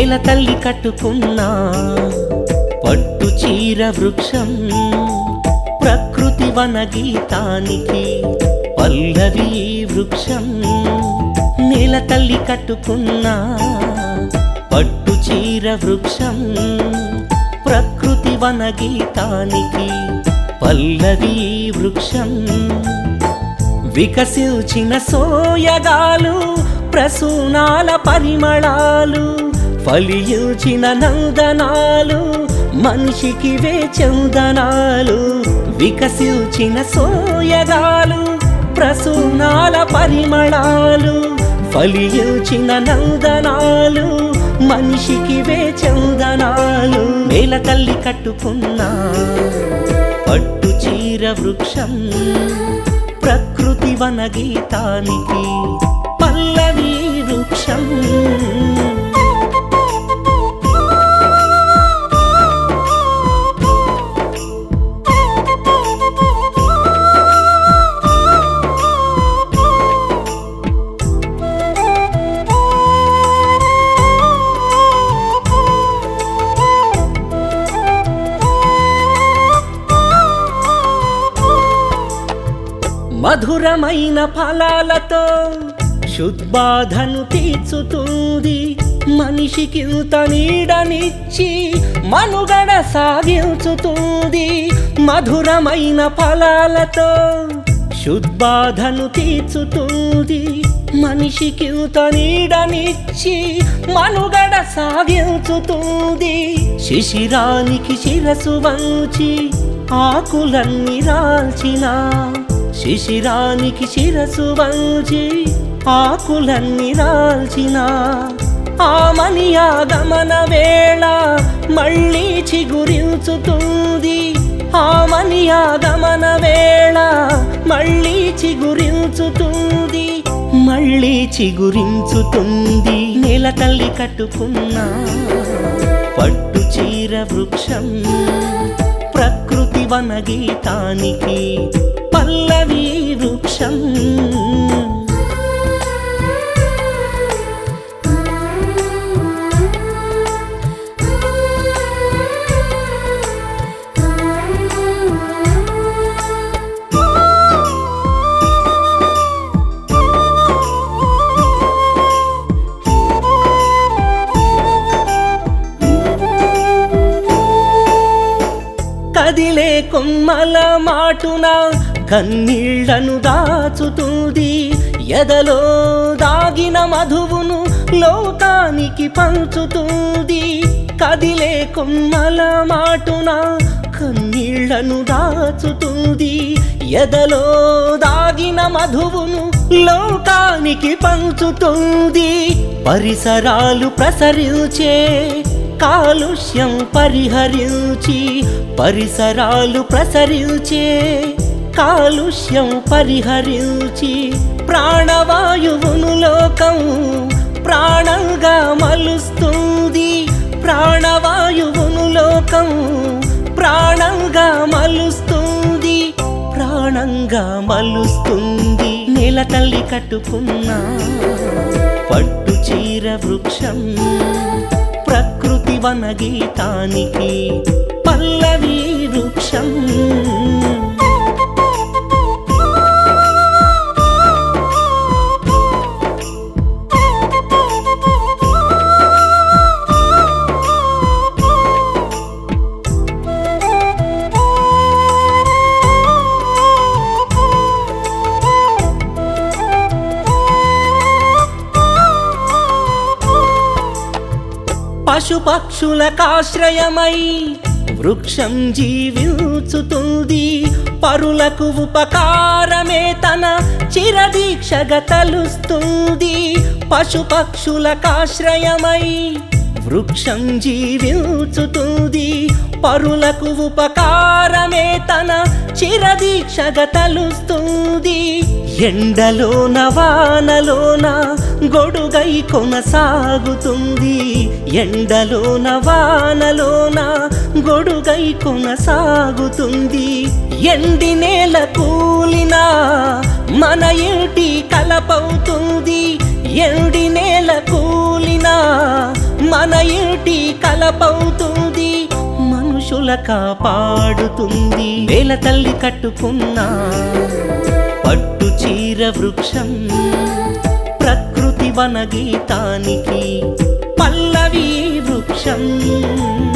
నేల తల్లి కట్టుకున్న పట్టు చీర వృక్షం ప్రకృతి వన గీతానికి పల్లవి వృక్షం. నేల తల్లి కట్టుకున్న పట్టు చీర వృక్షం ప్రకృతి వన గీతానికి పల్లవి వృక్షం. వికసించిన సోయగాలు ప్రసూనాల పరిమళాలు ఫలించిన నందనాలు మనిషికి చందనాలు. వికసించిన సోయగాలు ప్రసూనాల పరిమళాలు ఫలించిన నందనాలు మనిషికి చందనాలు. నేల తల్లి కట్టుకున్న పట్టు చీర వృక్షం ప్రకృతి వన గీతానికి పల్లవి వృక్షం. మధురమైన ఫలాలతో శుద్బాధను తీర్చుతుంది మనిషికి నీడనిచ్చి మనుగడ సాగించుతుంది. మధురమైన ఫలాలతో శుద్బాధను తీర్చుతుంది మనిషికి నీడనిచ్చి మనుగడ సాగించుతుంది. శిశిరానికి శిరసు వంచి ఆకులన్నీ రాల్చిన శిశిరానికి శిరసు వంచి ఆకులన్నీ రాల్చిన ఆమని ఆగమన వేళ మళ్ళీ చిగురించుతుంది. ఆమని ఆగమన వేళ మళ్ళీ చిగురించుతుంది మళ్ళీ చిగురించుతుంది. నేల తల్లి కట్టుకున్న పట్టు చీర వృక్షం ప్రకృతి వన గీతానికి పల్లవి వృక్షం. కదిలే కొమ్మల మాటున కన్నీళ్లను దాచుతుంది ఎదలో దాగిన మధువును లోకానికి పంచుతుంది. కదిలే కొమ్మల మాటున కన్నీళ్లను దాచుతుంది ఎదలో దాగిన మధువును లోకానికి పంచుతుంది. పరిసరాలు ప్రసరించే కాలుష్యం పరిహరించి పరిసరాలు ప్రసరించే కాలుష్యం పరిహరించి ప్రాణవాయువును లోకం ప్రాణంగా మలుస్తుంది. ప్రాణవాయువును లోకం ప్రాణంగా మలుస్తుంది ప్రాణంగా మలుస్తుంది. నేల తల్లి కట్టుకున్న పట్టు చీర వృక్షం ప్రకృతి వన గీతానికి పల్లవి వృక్షం. పశుపక్షులకాశ్రయమై వృక్షం జీవించుతుంది. పరులకు ఉపకారమే తన చిరదీక్షగా తలుస్తుంది. పశుపక్షులకాశ్రయమై వృక్షం జీవించుతుంది. పరులకు ఉపకారమే తన చిరదీక్షగా తలుస్తుంది. ఎండలోన వానలోన గొడుగై కొనసాగుతుంది. ఎండలోన వానలోన గొడుగై కొనసాగుతుంది. ఎండి నేల కూలినా మన ఇంటి కలపవుతుంది. ఎండి నేల కూలినా మన ఇంటి కలపవుతుంది, మనుషుల కాపాడుతుంది. వేల తల్లి కట్టుకున్న పట్టు చీర వృక్షం, ప్రకృతి వన గీతానికి పల్లవి వృక్షం.